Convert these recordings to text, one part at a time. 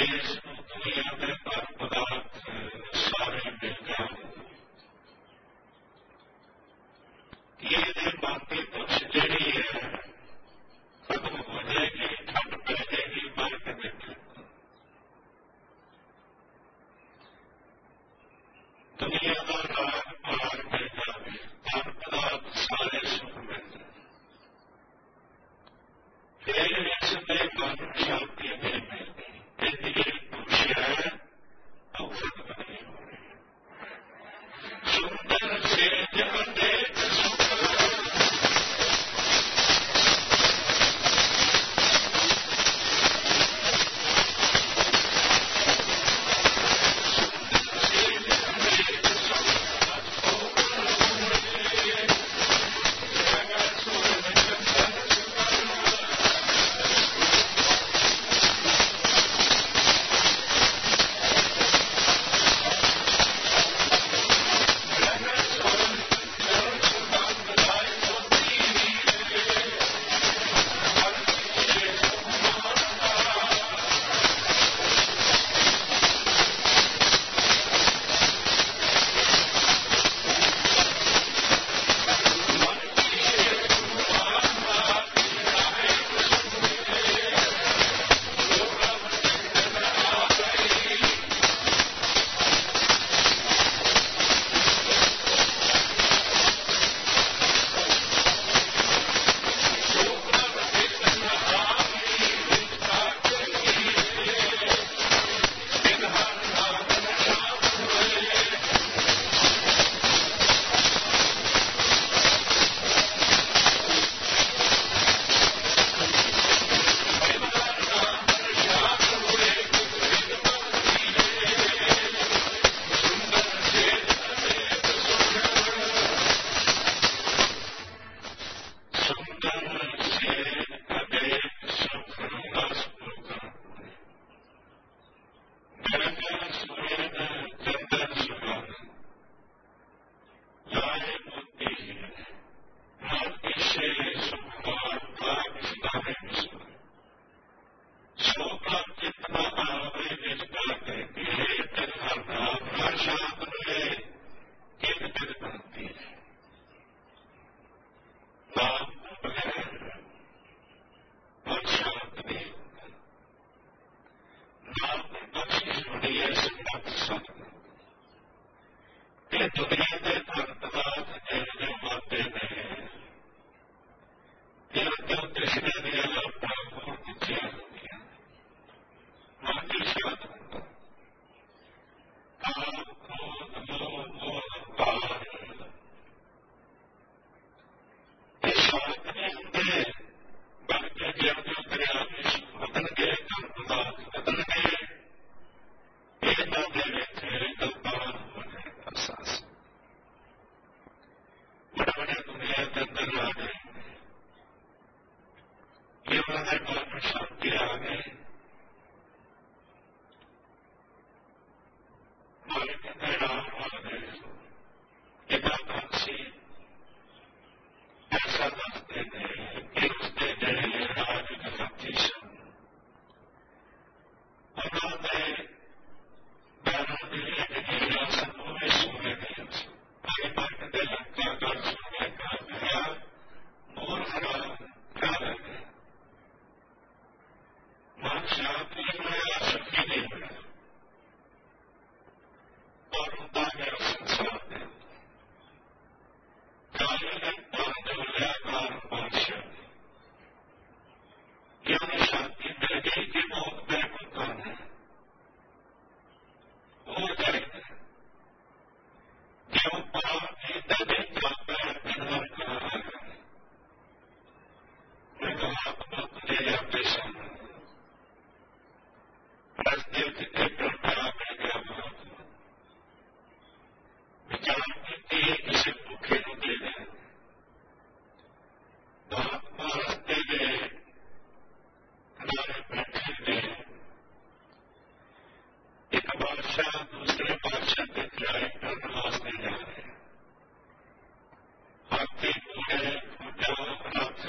इस दुनिया में पर पदार्थ सारे मिल जाए, ये बाकी कुछ जड़ी है खत्म हो जाएगी, ठंड पड़ जाएगी, मार के देखे दुनिया का राग पार मिल जाए, पर पदार्थ सारे सुख मिल जाए, फिर इसमें मन शांति नहीं मिलती, इसलिए खुश है तो खत्म नहीं हो रही। सुंदर से जब देख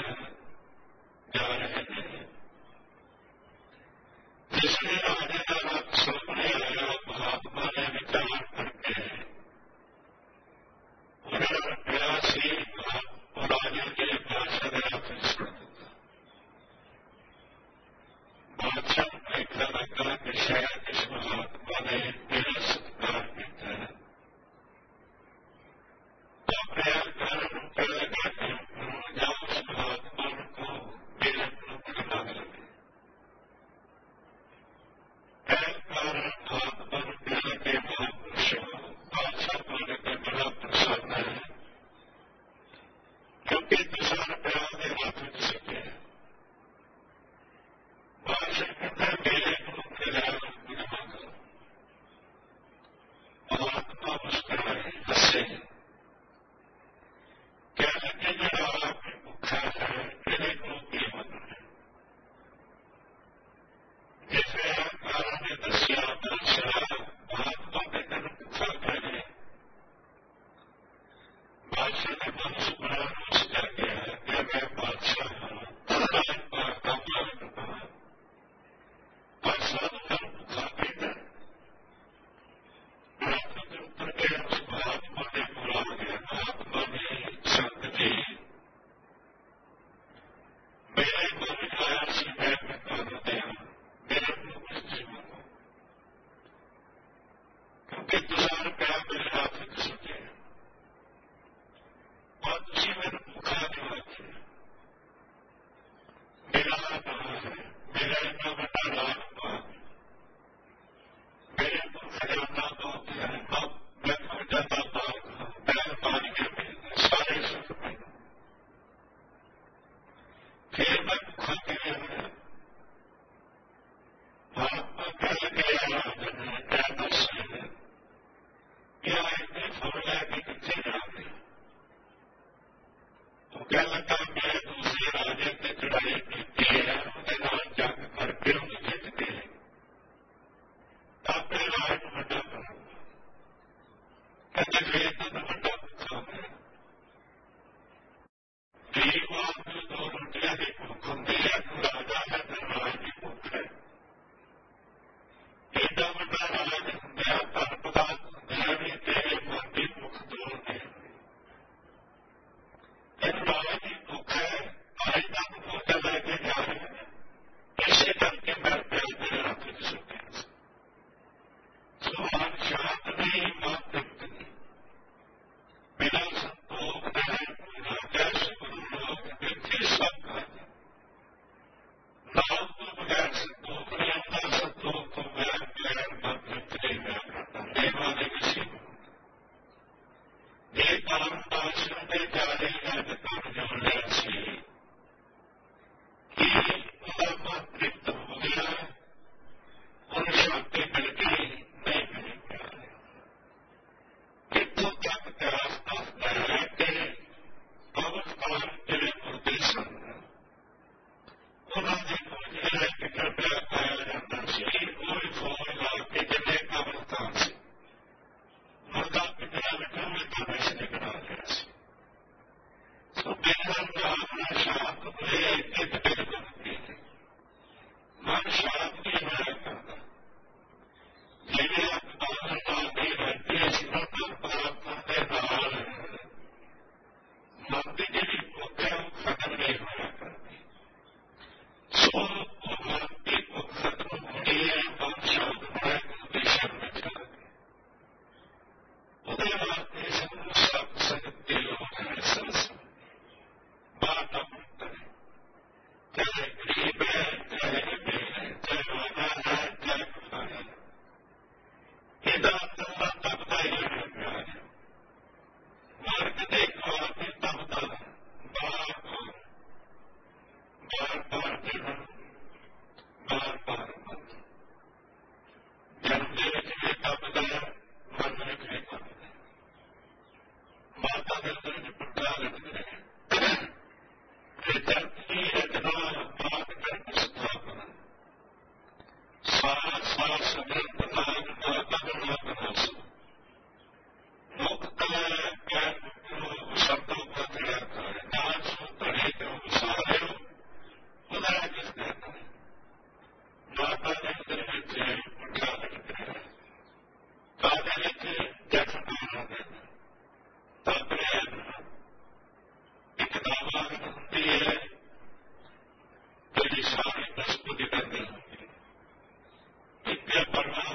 जिसने आने का इंतजार करा मेरे हाथ में सुने और तुझे मेरे भूखा दिवाती मेरा नाम है मेरा इतना बड़ा राजपाल मेरे खजाना बहुत है अब मैं खजाना बैल पानी के मिल सारे सुख में फिर मैं भूखा गिरे हुए कल गया क्या दस या इतने फौजा के कितने जाते तो क्या लगता मैं दूसरे राजे से चढ़ाई की है उनके नाम जंग करके उन्हें जीत गए अपने राज में बड़ा करूंगा कहते फिर तो बड़ा भूखा है गरीब आदमी दो रोटियां की भूख होती है राजा है तो राज की भूख है एडा बड़ा राज होंगे धन पदार्थ होंगे भी तेरे मन की भुख दूर नहीं इन राज की भुख है आज तक भूखा लेके जा रहे हैं इसे करके मैं प्यार तेरे हाथ में सुखे सो मन शांत नहीं मन तृप्त नहीं बिना संतोष नहीं जैसे गुरु लोग व्यक्ति सब खाते नाम तो बगैर संतोष नहीं होता संतोष तो बगैर मन तृप्त नहीं मैं करता देवा ने किसी को ये काम आश्रम में जा रही है तो काम जोड़ ले सी कि उनका मन तृप्त हो गया उन शांति मिल गई नहीं मिल गया इतों तक त्यास आस्था है कि पवन काल तेरे मुर्दे सन उन्होंने मुझे कि कृपया पाया जाता सी कोई फोन ला के जिन्हें कब्रस्तान से मुर्दा पिछड़ा बैठा मैं तब से निकला गया सो मेरा मन शांत हुए एक बिल्कुल मन शांत नहीं होया करता जिन्हें अखबार लाके बैठे सिमरन प्रार्थना के नाल मन की जी भुख है वो खत्म नहीं होया करती सो मन की भुख खत्म होनी है मन शांत होना कंपीटिशन में चला गया उदय वास्ते सबको सत्संग की लोग है सत्संग बात अपनी करें चाहे गरीब है चाहे अमीर है चाहे राजा है चाहे खुदा है ਇਹਦਾ ਤੰਦਾ ਤਪਦਾ ਹੀ ਹੈ ਪਿਆਰ ਮਾਰਗ ਦੇ ਖਾਤੇ ਤਪਦਾ ਬਾਰ ਬਾਰ ਜਨਮ ਬਾਰ ਜਨਮ ਦੇ ਵਿੱਚ ਵੀ ਤਪਦਾ ਮਨ ਵਿੱਚ ਵੀ ਤਪਦਾ ਮਾਤਾ ਦੇ ਅੰਦਰ ਨਿਪਟਾ ਲੈਂਦੇ ਫਿਰ ਧਰਤੀ ਰਚਨਾ ਬਾਤ ਕਰਕੇ ਸਥਾਪਨਾ ਸਾਰਾ ਸਮਰਥ ਨਾਮ ਮਾਤਾ ਦਾ ਨਾਮ ਬਣਾ ਮੁਕਤ ਗਿਆਨ ਸ਼ਬਦੋਂ ਦਾ ਤੇਰਾ ਕਰ ਨਾਮ ਸੁਣ ਧੜੇ ਕਰੋ ਸਾਰੇ ਉਹਦਾ ਕਿਸ ਕਰਦਾ ਮਾਤਾ ਦੇ ਅੰਦਰ ਵਿੱਚ ਉੱਠਾ ਲੱਗਦਾ ਕਾਦੇ ਵਿੱਚ ਜਖਮ ਆਉਂਦਾ ਤਾਪਰੇ ਇੱਕ ਦਾਵਾ ਹੁੰਦੀ ਹੈ ਜਿਹੜੀ ਸਾਰੀ ਬਸਪਤੀ ਕਰਦੀ ਇੱਕ ਪਰਮਾਤਮਾ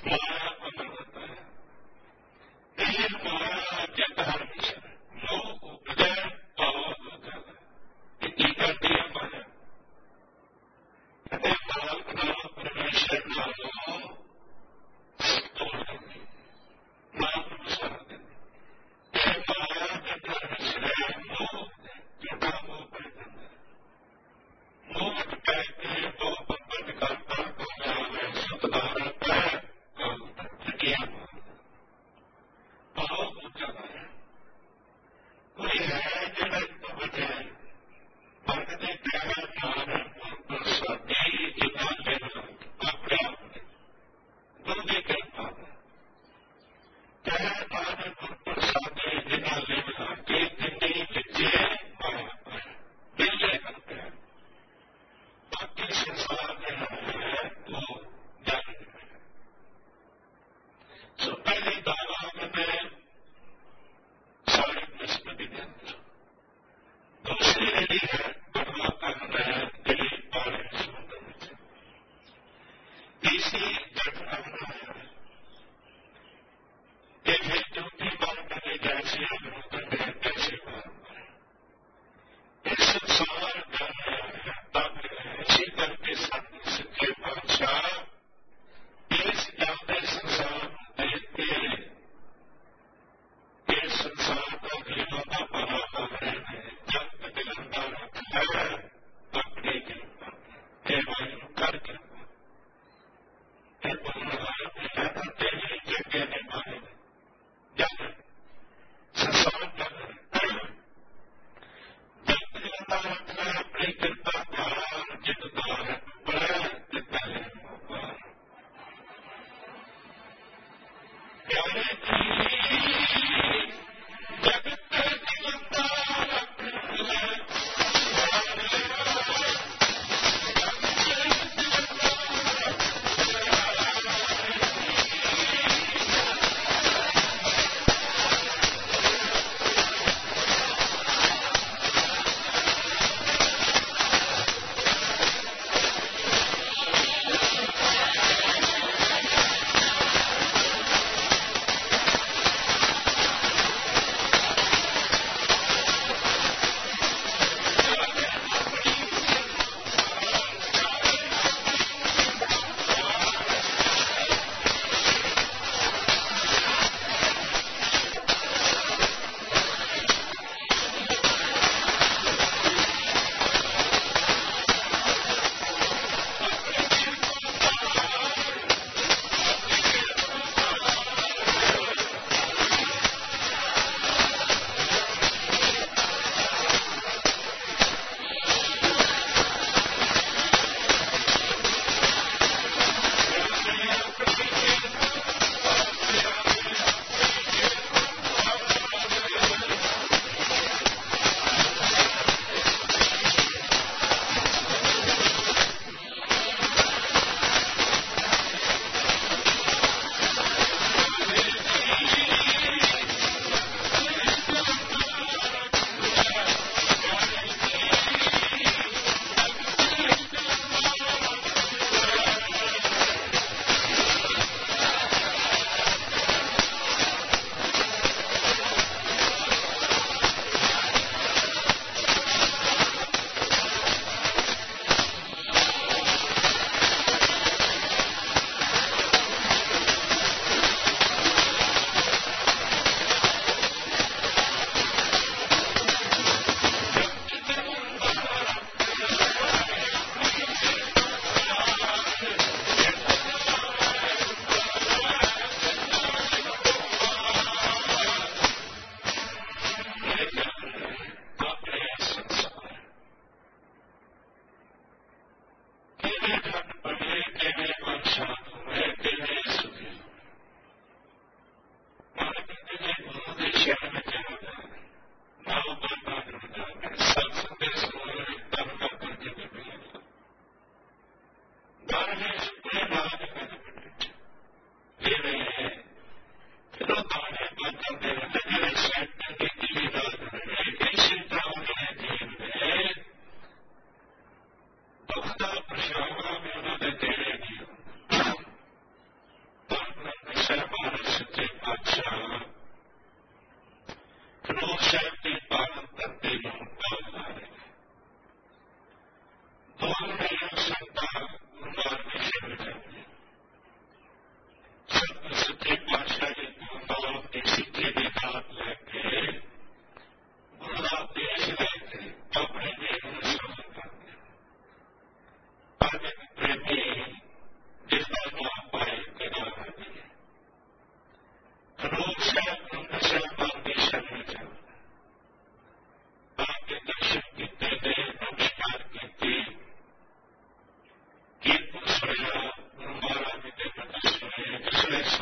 माया अमर होता है। ये माया के धर्म से मोह उपजय भाव हो जाता है। ये करती है माया। कहते बालक नाम परमेश्वर नामो तोड़ देंगे, नाम अनुसार देंगे। ये माया के धर्म से मोह झूठा मोह कर देंगे। मोह कहते दो बंधन करता कल्याण सतदार भाव हो जाता है। कोई है जड़ बचे भगते कहना ज्ञान साथी जितना लेना अपने आप गुरु की कृपा कहना ज्ञान साथी जितना लेना कि जिंदगी बच्चे मिलने करते हैं। बाकी संसार में है वो जान सो पहले दावा में सारे बृहस्पति के अंदर दूसरी यदि है बढ़वा करना है दिल्ली पारे समुद्र में तीसरी जड़ करना है कि फिर चौथी बार मैंने जैसे अनुभव है कैसे बार इस संसार करना तब ऐसी करके सच्चे पातशाह इस जाते संसार देखते इस संसार का जीवन का बराबर है जब तक लंबा रखता है अपने कृपा हे वायु कर कृपा हे बोलना तेरी जगह ने मारे जब संसार जब लंबा रखना है अपनी कृपा का जितना है बड़ा जितना है प्यारे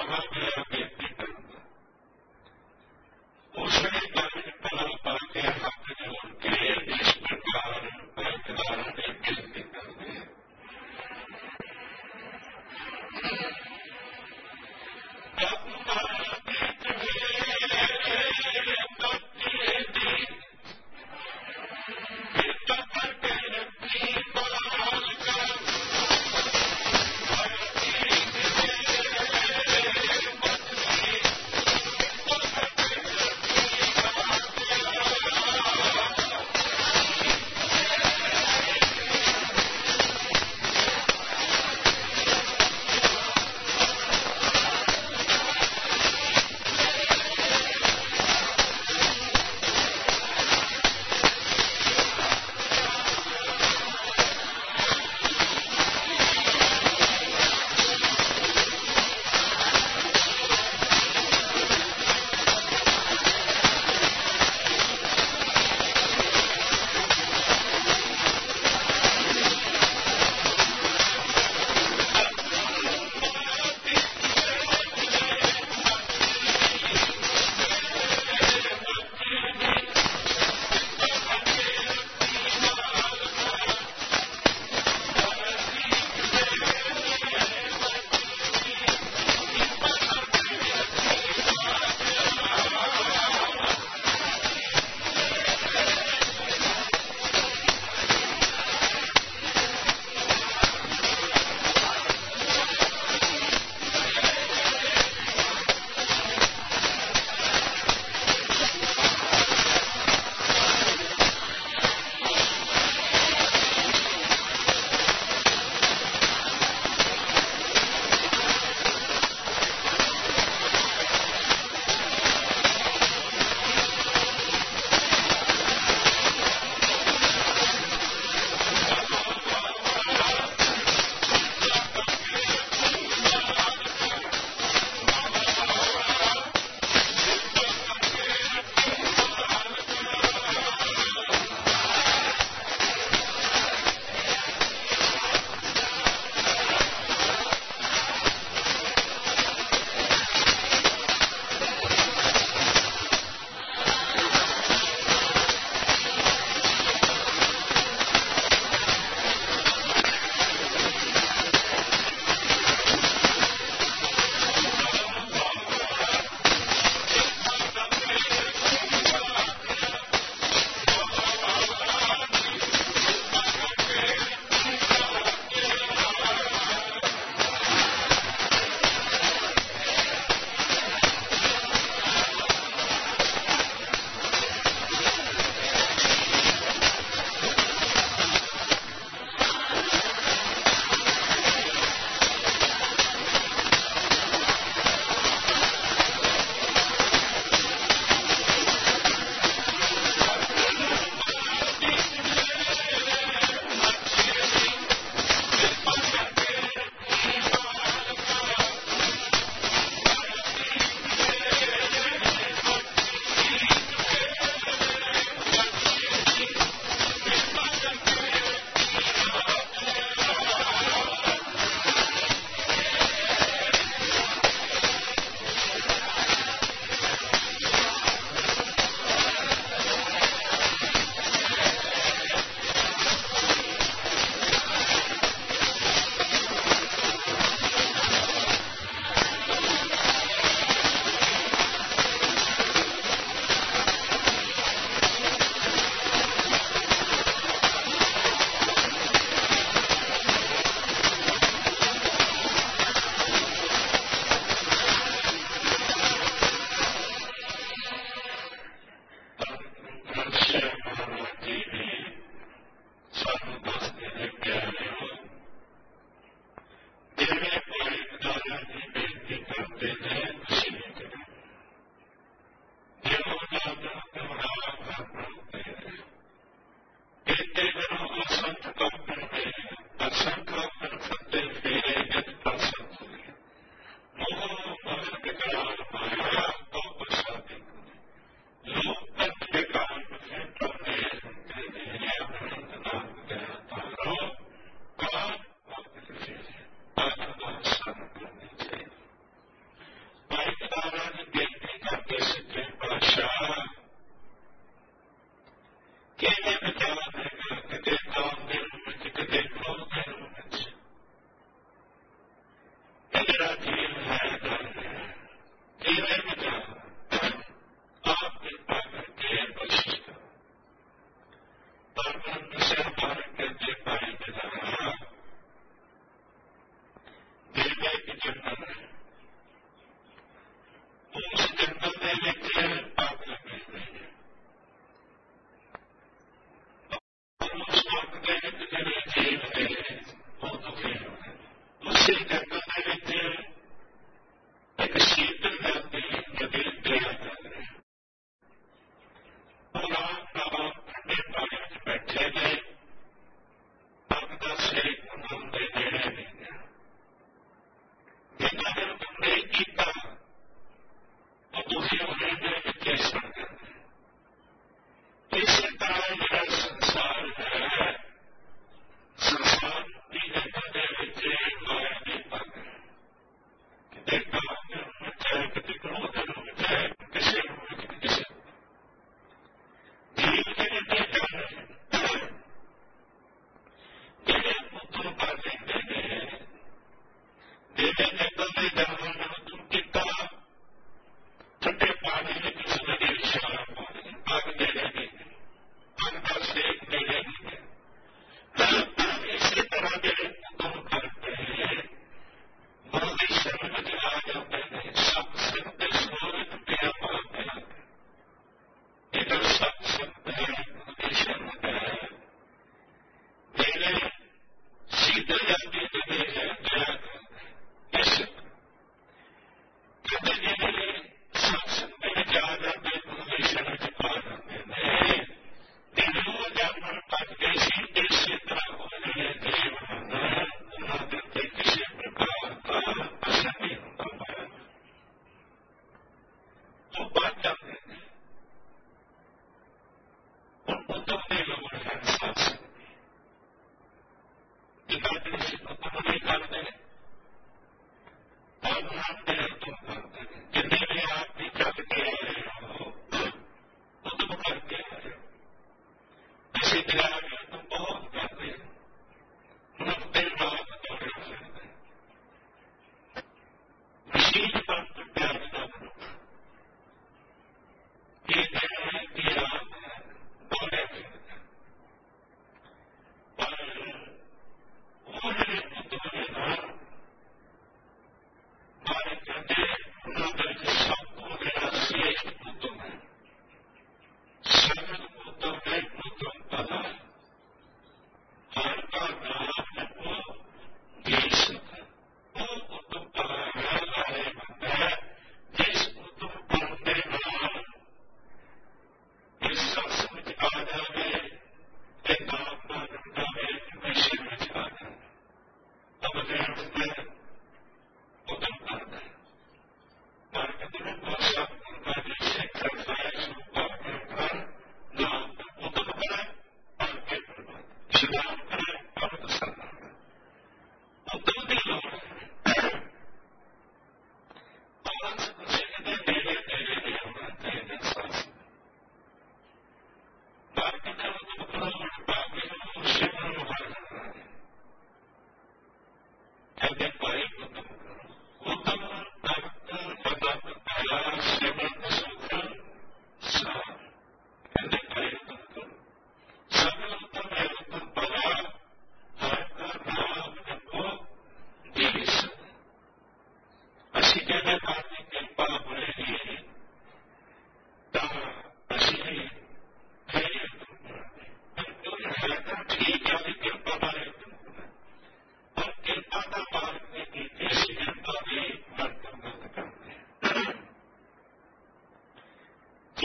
ਕਹਾ ਗਿਆ ਬੇਨਤੀ ਕਰਦਾ ਉਸਨੇ ਗੱਲ ਭਲਾ ਪਾ ਕੇ ਹੱਥ ਜੋੜ ਕੇ ਇਸ ਪ੍ਰਕਾਰ ਬਰਕਰਾਰ ਦੀ ਬੇਨਤੀ ਕਰਦੇ ਹਨ।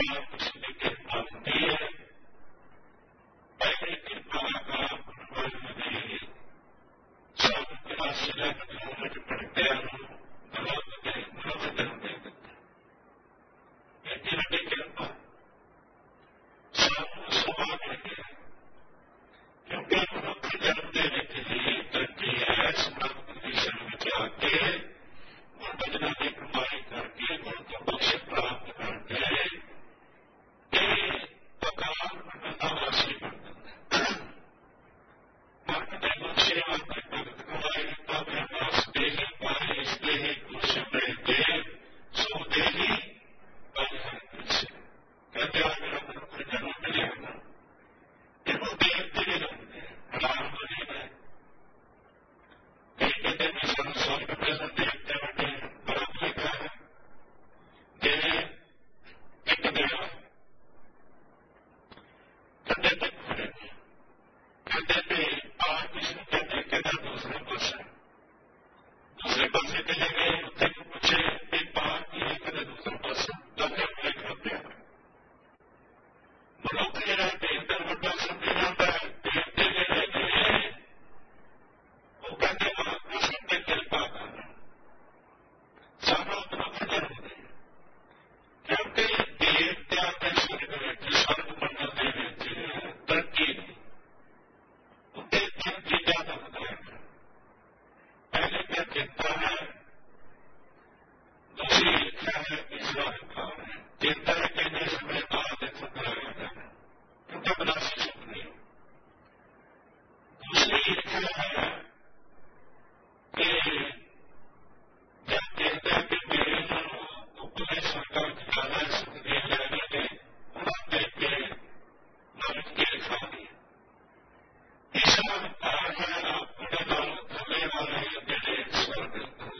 ਮਹਾਂਪੁਰਸ਼ ਦੀ ਕਿਰਪਾ ਹੁੰਦੀ ਹੈ। ਪਹਿਲੀ ਕਿਰਪਾ ਦਾ ਕਾਰਨ ਦੀ ਸਾਨੂੰ ਕਿਹਾ ਸਿਲੈਕਟ ਵਿੱਚ ਪੜ੍ਹਦਿਆਂ ਨੂੰ ਮਨੁੱਖ ਦੇ ਜਨਮ ਦੇ ਦਿੱਤਾ। ਐਡੀ ਵੱਡੀ ਕਿਰਪਾ ਸਾਨੂੰ ਸੁਭਾਅ ਮਿਲ ਗਿਆ, ਕਿਉਂਕਿ ਮਨੁੱਖ ਜਨਮ ਦੇ ਵਿੱਚ ਹੀ ਤਰੱਕੀ ਹੈ। ਸਮਰੱਥ ਪੋਜੀਸ਼ਨ ਵਿੱਚ ਆ ਕੇ ਗੁਣ ਵਚਨਾਂ ਦੀ ਕਮਾਈ ਕਰਕੇ ਗੁਣ ਤੋਂ ਬਖਸ਼ ਪ੍ਰਾਪਤ ਕਰਕੇ ਇਹ ਅਕਾਲ ਮੰਡਲ ਦਾ ਵਾਸੀ ਬਣ ਜਾਂਦਾ। ਮਨ ਦੇ ਬਖਸ਼ੇ ਵਾਸਤੇ ਭਗਤ ਕਮਾਈ ਦਿੱਤਾ ਫਿਰ ਵਾਸਤੇ ਹੀ ਪਾਏ ਇਸ ਦੇ ਹੀ ਕੁਛ ਮਿਲਦੇ ਸੋ ਦੇ ਹੀ ਪਾਏ ਕਹਿੰਦੇ ਆ ਮੇਰਾ ਮਨੁੱਖ ਜਨਮ ਮਿਲਿਆ ਨਾ ਇਹਨੂੰ ਦੇਵਤੇ ਨਹੀਂ ਲੱਗਦੇ ਰਾਮ ਬਣੇ ਨੇ ਕਈ ਕਹਿੰਦੇ ਵੀ ਸਾਨੂੰ ਸਵਰਗ ਮਿਲਣ ਦੇਵਤੇ ਵੱਡੇ ਬਰਾਬਰ ਕਰ ਜਿਵੇਂ ਇੱਕ ਦੇਵਾ ਕਹਿੰਦੇ ਤੇ ਖੜੇ ਕਹਿੰਦੇ ਤੇ ਆਹ ਕਿਸ ਨੂੰ ਕਹਿੰਦੇ ਕਹਿੰਦਾ ਦੂਸਰੇ ਪਾਸੇ ਚਲੇ ਗਏ ਉੱਥੇ ਪੁੱਛੇ ਇਹ ਪਾਰ ਕੀ ਹੈ ਕਹਿੰਦੇ ਦੂਸਰੇ ਪਾਸੇ ਦੂਜੇ ਕੋਲੇ ਖੜਿਆ ਮਨੁੱਖ ਜਿਹੜਾ ਦੇਵਤਾ ਵੱਡਾ ਸਮਝਿਆ ਜਾਂਦਾ ਹੈ। ਦੇਵਤੇ ਜਿਹੜੇ ਨੇ ਉਹ ਕਹਿੰਦੇ ਮਹਾਂਪੁਰਸ਼ ਤੇ ਕਿਰਪਾ ਕਰ ਸਾਨੂੰ ਮਨੁੱਖ ਜਨਮ ਦੇ, ਕਿਉਂਕਿ ਦੇਵਤਿਆਂ ਦੇ ਸਵਰਗ ਵਿੱਚ ਸਵਰਗ ਮੰਡਲ ਦੇ ਵਿੱਚ ਤਰੱਕੀ ਨਹੀਂ ਉੱਤੇ ਤਿੰਨ ਚੀਜ਼ਾਂ ਦਾ ਹੁੰਦਾ ਹੈ। ਪਹਿਲੇ ਤਾਂ ਚਿੰਤਾ ਹੈ, ਦੂਸਰੀ ਇੱਛਾ ਹੈ, ਤੀਸਰਾ ਵਿਕਾਰ ਹੈ। ਚਿੰਤਾ ਹੈ ਕਹਿੰਦੇ ਸਮੇਂ ਬਾਅਦ ਦੇ ਸੁਪਨਾ ਰਹਿੰਦਾ ਹੈ ਕਿਉਂਕਿ ਬਨਾਸੀ ਸੁਪਨੇ। ਦੂਸਰੀ ਇੱਛਾ ਹੈ ਕਿ ਜਦ ਕਹਿੰਦਾ ਕਿ ਮੇਰੇ ਨੂੰ ਉੱਪਰਲੇ ਸਰਕਾਰ ਵਿੱਚ ਜ਼ਿਆਦਾ ਸੁਖ ਦੇ ਜਾਣਗੇ ਉਹਨਾਂ ਦੇ ਕੇ ਮਨ ਕੇ ਖਾ ਗਈ। ਤੀਸਰਾ ਵਿਕਾਰ ਹੈ ਆਪਣੇ ਨਾਲ ਥੱਲੇ ਵਾਲੇ ਜਿਹੜੇ ਸਵਰਗ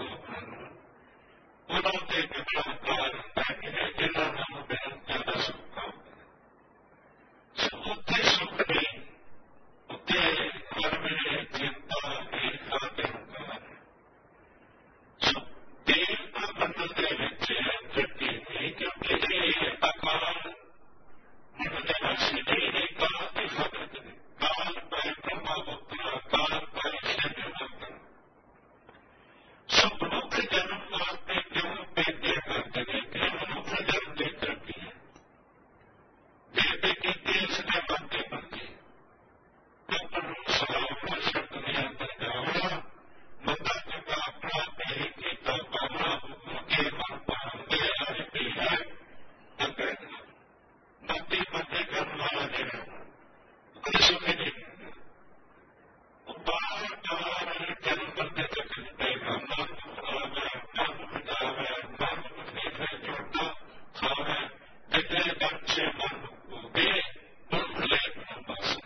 ਉਹਨਾਂ ਤੇ ਕਿੰਨਾ ਵਿਕਾਰ ਹੁੰਦਾ ਹੈ ਜਿਹਨਾਂ ਨੂੰ ਬਹੁਤ ਜ਼ਿਆਦਾ ਸੁੱਖ ਹੁੰਦਾ ਹੈ। ਉੱਥੇ ਸੁੱਖ ਨਹੀਂ, ਉੱਥੇ ਹਰ ਵੇਲੇ ਚਿੰਤਾ ਈਰਖਾ ਤੇ ਹੰਕਾਰ ਹੈ। ਦੇਵਤਾ ਮੰਡਲ ਦੇ ਵਿੱਚ ਤਰੱਕੀ ਨਹੀਂ, ਕਿਉਂਕਿ ਇਹ ਅਕਾਲ ਮੰਡਲ ਦੇ ਵਾਸੀ ਨਹੀਂ, ਕਾਲ ਦੀ ਫਕਤ ਨੇ। ਕਾਲ ਪੈ ਬ੍ਰਹਮਾ ਪੁੱਤਰ ਕਾਲ ਪੈ ਸ਼ਿਵ ਮੰਤਰ। ਸੋ ਮਨੁੱਖ ਜਨਮ ਵਾਸਤੇ ਕਿਉਂ ਬੇਨਤੀ ਕਰਦੇ ਨੇ ਕਿ ਮਨੁੱਖ ਜਨਮ ਦੀ ਤਰੱਕੀ ਹੈ। ਬੇਨਤੀ ਕੀਤੀ ਇਸਨੇ ਬੰਦੇ ਬੰਦੇ ਆਪਣ ਸਲਾਮ ਸ਼ਬਦ ਦੇ ਅੰਦਰ ਜਾਵਣਾ ਬੰਦਾ ਚੰਗਾ ਆਪਣਾ ਤੇ ਕੀਤਾ ਪਾਵਣਾ ਹੁਕਮ ਕੇ ਮਨ ਪਾਉਂਦੇ ਆਏ ਪੀ ਹੈ ਅੱਗੇ ਬੰਦੇ ਬੰਦੇ ਕਰਨ ਵਾਲਾ ਜਿਹੜਾ ਕੋਈ ਸੁਖ ਨਹੀਂ ਉਹ ਬਾਹਰ ਬਾਹਰ ਜਨਮ ਬੰਦੇ ਤੱਕ ਪਏਗਾ। ਮਨ ਖਰਾਬ ਹੈ, ਮਨ ਖਰਾਬ ਹੈ, ਮਨ ਫਿਰ ਜੁੜਦਾ ਖਾਵੇ ਜਿੱਥੇ ਬੱਚੇ ਮਨ ਹੋ ਗਏ ਮਨ ਲੈ ਬਸ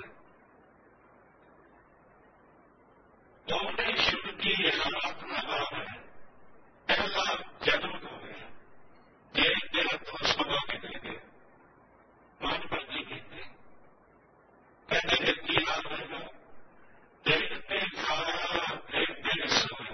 ਉਹਨੇ ਸ਼ੁਰੂ ਕੀ ਹਾਲਾਤ ਨਾ ਆਵੇ ਪਹਿਲਾ ਜਨਮ ਹੋਵੇ ਜੇ ਤੇਰਾ ਤੋਂ ਸਭਾ ਨਿਕਲ ਗਏ ਮਨ ਪਰਜੀ ਕੀਤੇ ਕਹਿੰਦੇ ਕਿ ਕੀ ਹਾਲ ਹੋਏਗਾ ਦੇਖਦੇ ਖਾਇਆ ਦੇਖਦੇ ਸੋਇਆ।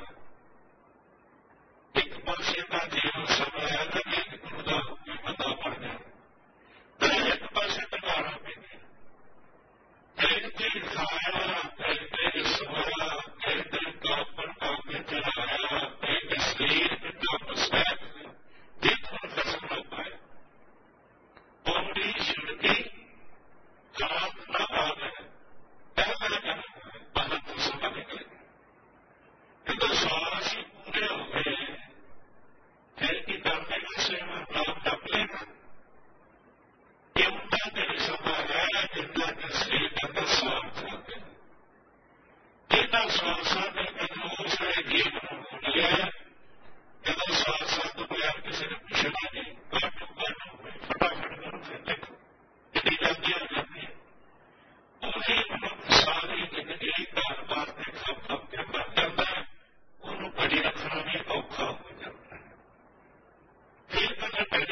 ਇੱਕ ਪਾਸੇ ਦਾ ਜੀਵਨ ਸਮਾਇਆ ਤਾਂ ਇੱਕ ਗੁਰੂ ਦਾ ਬੰਦਾ ਬਣ ਗਿਆ ਤੇ ਇੱਕ ਪਾਸੇ ਟਕਾਰਾ ਪੈ ਗਿਆ। ਦੇਖਦੇ ਖਾਇਆ ਦੇਖਦੇ ਸੋਇਆ ਦੇਖਦੇ ਕਾਪੜ ਕਾਪੇ ਚੜਾਇਆ ਦੇਖਦੇ ਸਰੀਰ ਕਿੰਨਾ ਪਸੈਤ ਦੇਖੋ ਫਸਲ ਨਾ ਪਾਇਆ ਉਹਦੀ ਜ਼ਿੰਦਗੀ ਹਾਲਾਤ ਨਾ ਆਵੇ ਪਹਿਲਾ ਜਨਮ ਬਾਹਰ ਤੋਂ ਸਭਾ ਨਿਕਲੇ ਜਦੋਂ ਸਾਰਾ ਸੀ ਪੂਰੇ ਹੋ ਗਏ ਫਿਰ ਕੀ ਕਰਦੇ ਕਿਸੇ ਨੂੰ ਨਾਮ ਜਪ ਲੈਣਾ ਇਹ ਹੁੰਦਾ ਤੇਰੀ ਸਭਾ ਹੈ ਜਿੰਨਾ ਕਿ ਸਰੀਰ ਦਾ ਸਵਾਰਥ ਕਰਦੇ ਇਹਦਾ ਸਵਾਰਥ ਦੇ ਮੈਨੂੰ ਉਸਨੇ ਜੀਵਨ ਨੂੰ ਮਿਲਿਆ ਜਦੋਂ ਸਵਾਰਥ ਤੋਂ ਬਗੈਰ ਕਿਸੇ ਨੇ ਪੁੱਛਣਾ ਨਹੀਂ ਕਾਟੋ ਫਟਾਫਟ ਕਰੋ ਫਿਰ ਦੇਖੋ ਕਿੰਨੀ ਜਲਦੀ ਹੋ ਜਾਂਦੀ ਹੈ। ਉਹੀ ਮਨੁੱਖ ਸਾਰੀ ਜ਼ਿੰਦਗੀ ਕਾਰੋਬਾਰ ਤੇ ਖੱਪ ਕੇ ਮਰ ਜਾਂਦਾ ਹੈ, ਉਹਨੂੰ ਬੜੀ ਰੱਖਣਾ ਵੀ ਔਖਾ ਹੋ ਜਾਂਦਾ ਹੈ। ਫਿਰ ਕਦੇ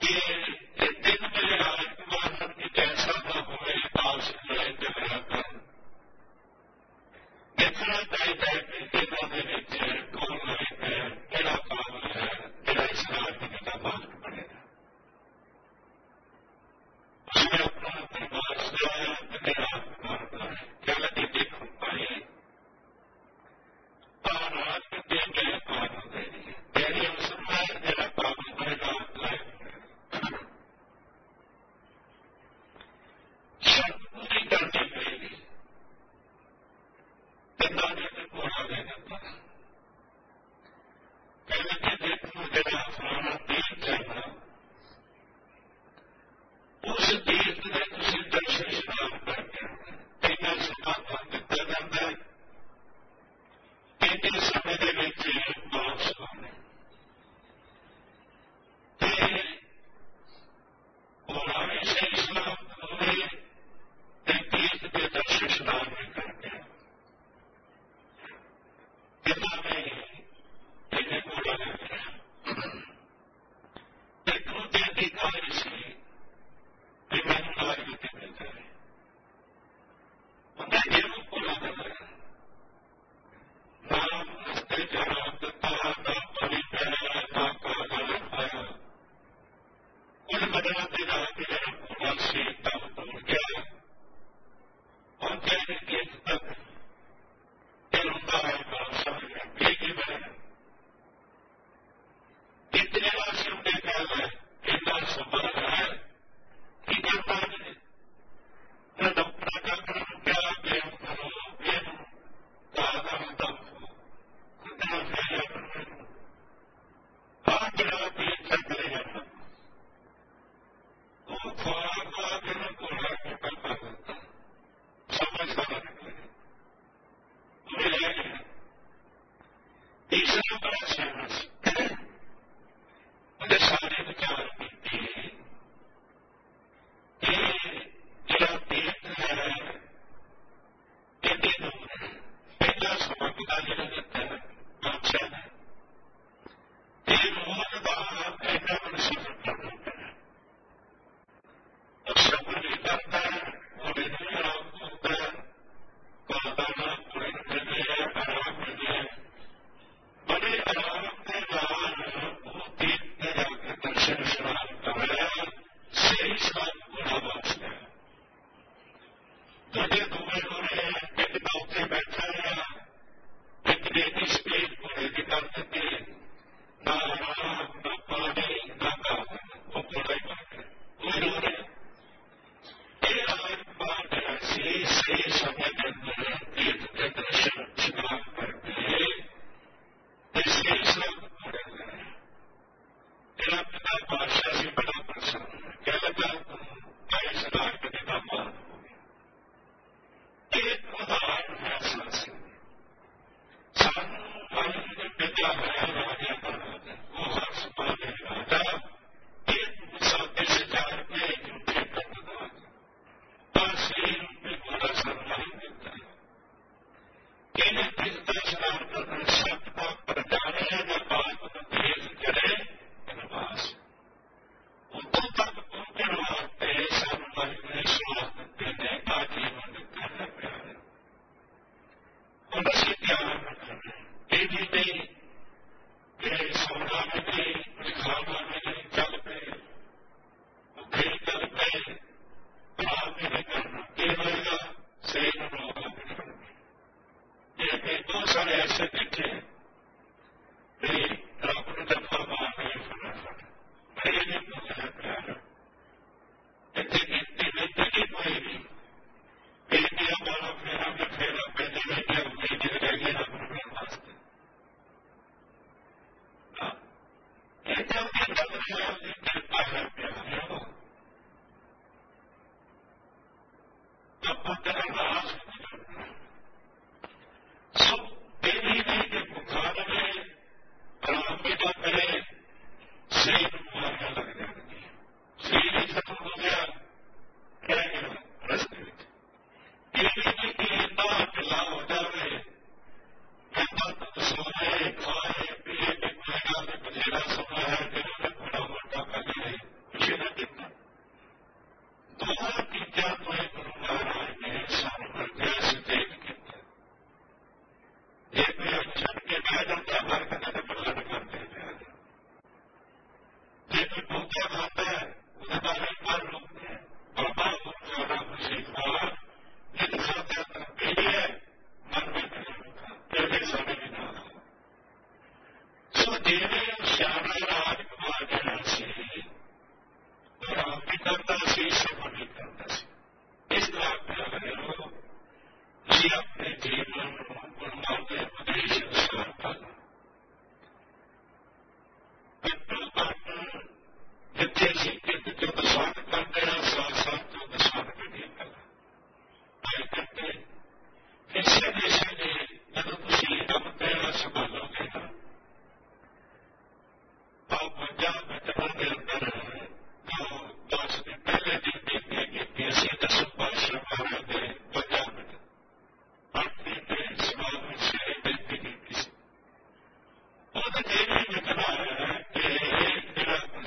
Same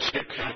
ਸਿੱਖਿਆ